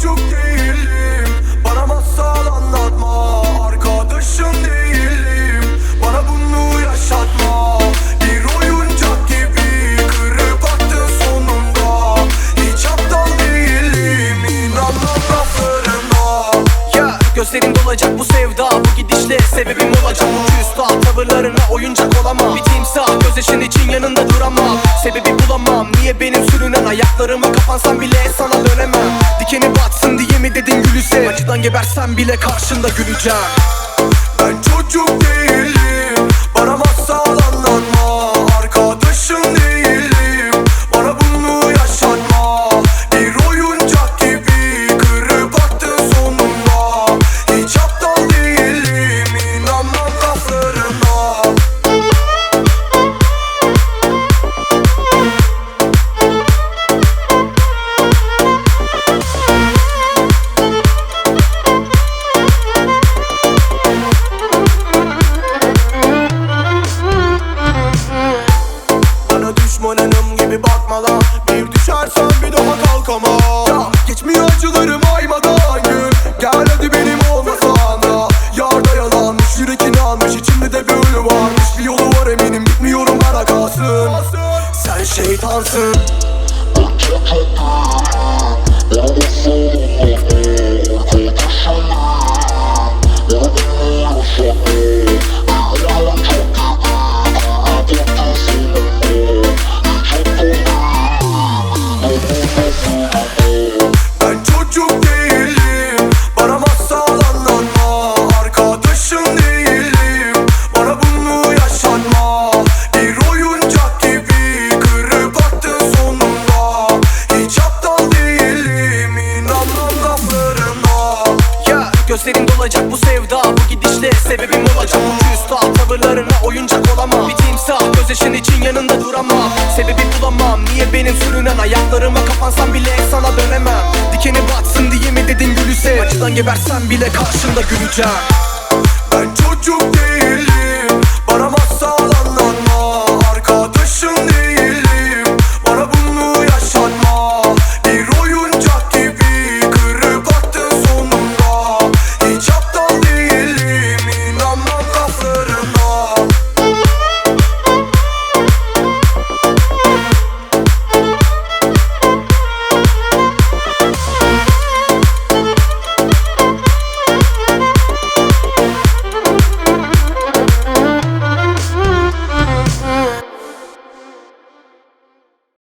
çocuk değilim, bana masal anlatma. Arkadaşın değilim, bana bunu yaşatma. Bir oyuncak gibi kırıp attın sonunda. Hiç aptal değilim, inanmam laflarına. Ya gözlerim dolacak bu sevda, bu gidişle sebebim olacak bu küstah. Tavırlarına oyuncak olamam, bir timsah gözyaşın için yanında duramam. Sebebi bulamam, niye benim sürünen ayaklarıma kapansam bile sana dönemem. Dikeni batsın diye mi dedin gülüse, acıdan gebersem bile karşında güleceğim. Ben çocuk değilim, bana masal anlatma. Arkadaşın değilim, bana bunu yaşatma. Bir oyuncak gibi kırıp attın sonunda. Hiç aptal değilim, inanmam laflarına. Bana düşmanınım gibi bakma lan, bir düşersen bir daha kalkamam. Ya geçmiyor acılarım aymadan gün, gel hadi benim olmasan da. Yarda yalanmış, yüreğini almış, içimde de bir ölü varmış. Bir yolu var eminim, gitmiyorum bana kalsın. Sen şeytansın. Ben çocuk değilim, bana masal anlatma. Arkadaşın değilim, bana bunu yaşatma. Bir oyuncak gibi kırıp attın sonunda. Hiç aptal değilim, inanmam laflarına. Ya gözlerim dolacak bu sevda, bu gidişle sebebim olacak bu küstah. Tavırlarına oyuncak olamam, bir timsah gözyaşın için yanında duramam. Sebebi bulamam, niye benim sürünen ayaklarıma kapansam bile sana dönemem. Dikeni batsın diye mi dedin gülüse, acıdan gebersem bile karşında güleceğim. Ben çocuk değilim,